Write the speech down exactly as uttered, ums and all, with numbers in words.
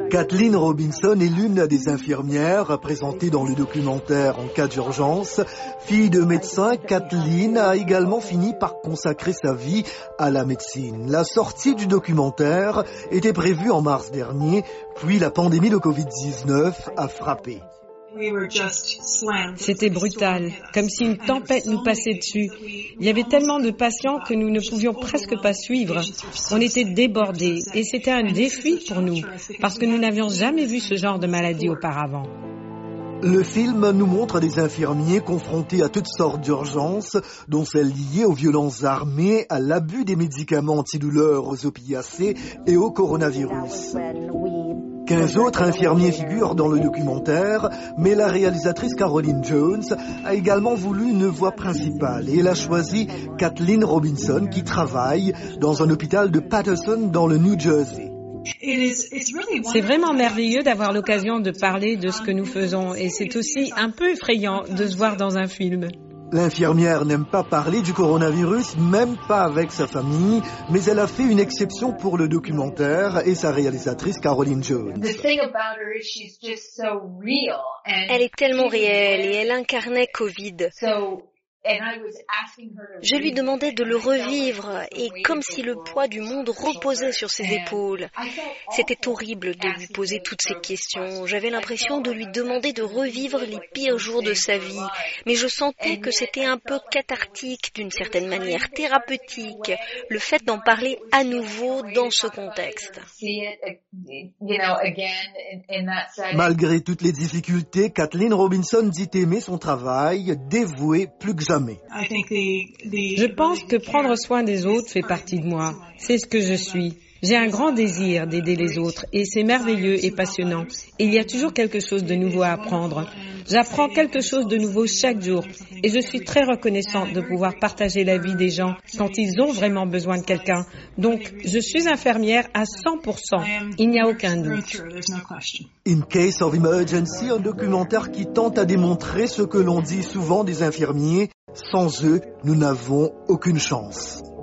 Kathleen Robinson est l'une des infirmières présentées dans le documentaire En cas d'urgence. Fille de médecin, Kathleen a également fini par consacrer sa vie à la médecine. La sortie du documentaire était prévue en mars dernier, puis la pandémie de covid dix-neuf a frappé. C'était brutal, comme si une tempête nous passait dessus. Il y avait tellement de patients que nous ne pouvions presque pas suivre. On était débordés et c'était un défi pour nous, parce que nous n'avions jamais vu ce genre de maladie auparavant. Le film nous montre des infirmiers confrontés à toutes sortes d'urgences, dont celles liées aux violences armées, à l'abus des médicaments antidouleurs, aux opiacés et au coronavirus. Quinze autres infirmiers figurent dans le documentaire, mais la réalisatrice Caroline Jones a également voulu une voix principale et elle a choisi Kathleen Robinson qui travaille dans un hôpital de Paterson dans le New Jersey. C'est vraiment merveilleux d'avoir l'occasion de parler de ce que nous faisons et c'est aussi un peu effrayant de se voir dans un film. L'infirmière n'aime pas parler du coronavirus, même pas avec sa famille, mais elle a fait une exception pour le documentaire et sa réalisatrice Caroline Jones. Elle est tellement réelle et elle incarnait Covid. Je lui demandais de le revivre et comme si le poids du monde reposait sur ses épaules. C'était horrible de lui poser toutes ces questions. J'avais l'impression de lui demander de revivre les pires jours de sa vie. Mais je sentais que c'était un peu cathartique d'une certaine manière, thérapeutique, le fait d'en parler à nouveau dans ce contexte. Malgré toutes les difficultés, Kathleen Robinson dit aimer son travail, dévouée plus que jamais. Je pense que prendre soin des autres fait partie de moi. C'est ce que je suis. J'ai un grand désir d'aider les autres et c'est merveilleux et passionnant. Et il y a toujours quelque chose de nouveau à apprendre. J'apprends quelque chose de nouveau chaque jour et je suis très reconnaissante de pouvoir partager la vie des gens quand ils ont vraiment besoin de quelqu'un. Donc, je suis infirmière à cent pour cent. Il n'y a aucun doute. In Case of Emergency, un documentaire qui tente à démontrer ce que l'on dit souvent des infirmiers. Sans eux, nous n'avons aucune chance.